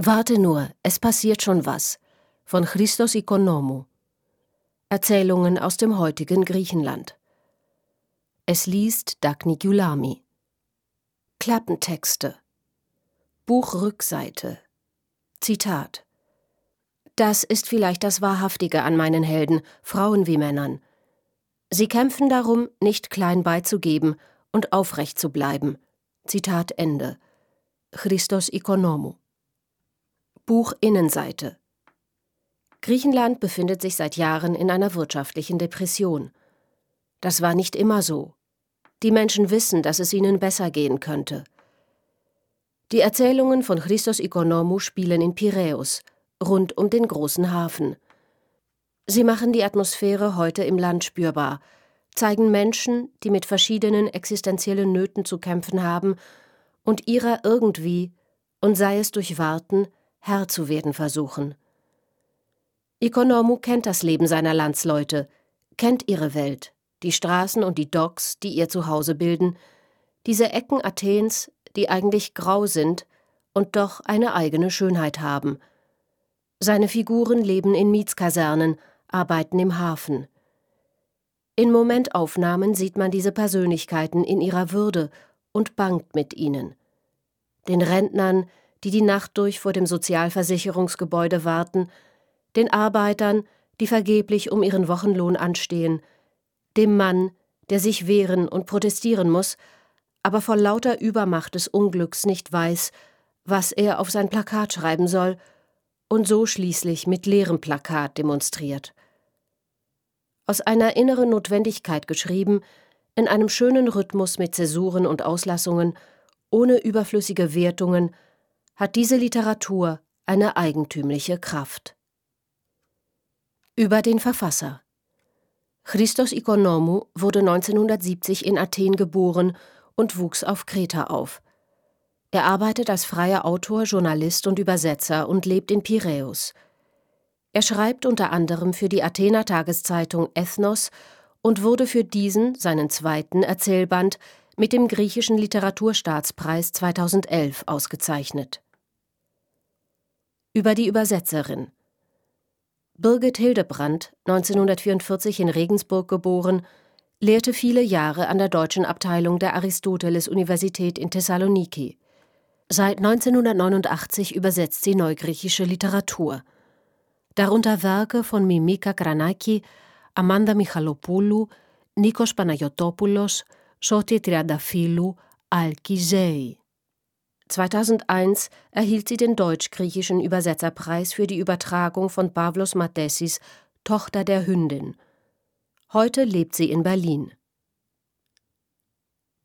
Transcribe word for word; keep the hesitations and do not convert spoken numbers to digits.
Warte nur, es passiert schon was von Christos Ikonomou. Erzählungen aus dem heutigen Griechenland. Es liest Dagny Gyulami. Klappentexte. Buchrückseite. Zitat: Das ist vielleicht das Wahrhaftige an meinen Helden, Frauen wie Männern. Sie kämpfen darum, nicht klein beizugeben und aufrecht zu bleiben. Zitat Ende. Christos Ikonomou. Buchinnenseite. Griechenland befindet sich seit Jahren in einer wirtschaftlichen Depression. Das war nicht immer so. Die Menschen wissen, dass es ihnen besser gehen könnte. Die Erzählungen von Christos Ikonomou spielen in Piräus, rund um den großen Hafen. Sie machen die Atmosphäre heute im Land spürbar, zeigen Menschen, die mit verschiedenen existenziellen Nöten zu kämpfen haben und ihrer irgendwie, und sei es durch Warten, Herr zu werden versuchen. Ikonomou kennt das Leben seiner Landsleute, kennt ihre Welt, die Straßen und die Docks, die ihr Zuhause bilden, diese Ecken Athens, die eigentlich grau sind und doch eine eigene Schönheit haben. Seine Figuren leben in Mietskasernen, arbeiten im Hafen. In Momentaufnahmen sieht man diese Persönlichkeiten in ihrer Würde und bangt mit ihnen. Den Rentnern, die die Nacht durch vor dem Sozialversicherungsgebäude warten, den Arbeitern, die vergeblich um ihren Wochenlohn anstehen, dem Mann, der sich wehren und protestieren muss, aber vor lauter Übermacht des Unglücks nicht weiß, was er auf sein Plakat schreiben soll und so schließlich mit leerem Plakat demonstriert. Aus einer inneren Notwendigkeit geschrieben, in einem schönen Rhythmus mit Zäsuren und Auslassungen, ohne überflüssige Wertungen, hat diese Literatur eine eigentümliche Kraft. Über den Verfasser. Christos Ikonomou wurde neunzehnhundertsiebzig in Athen geboren und wuchs auf Kreta auf. Er arbeitet als freier Autor, Journalist und Übersetzer und lebt in Piräus. Er schreibt unter anderem für die Athener Tageszeitung Ethnos und wurde für diesen, seinen zweiten Erzählband, mit dem griechischen Literaturstaatspreis zweitausendelf ausgezeichnet. Über die Übersetzerin. Birgit Hildebrandt, neunzehnhundertvierundvierzig in Regensburg geboren, lehrte viele Jahre an der deutschen Abteilung der Aristoteles-Universität in Thessaloniki. Seit neunzehnhundertneunundachtzig übersetzt sie neugriechische Literatur. Darunter Werke von Mimika Granaki, Amanda Michalopoulou, Nikos Panayotopoulos, Sophie Triandafylou, Alki Zey. zweitausendeins erhielt sie den deutsch-griechischen Übersetzerpreis für die Übertragung von Pavlos Matessis Tochter der Hündin. Heute lebt sie in Berlin.